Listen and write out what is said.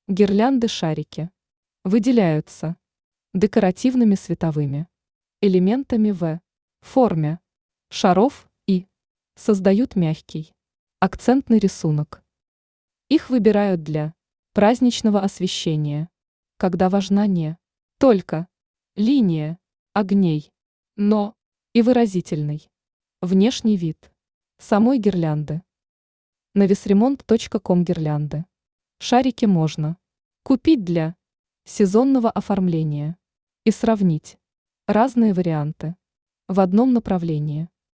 Гирлянды-шарики выделяются декоративными световыми элементами в форме шаров и создают мягкий акцентный рисунок. Их выбирают для праздничного освещения, когда важна не только линия огней, но и выразительный внешний вид самой гирлянды. Навесремонт.ком гирлянды. Шарики можно купить для сезонного оформления и сравнить разные варианты в одном направлении.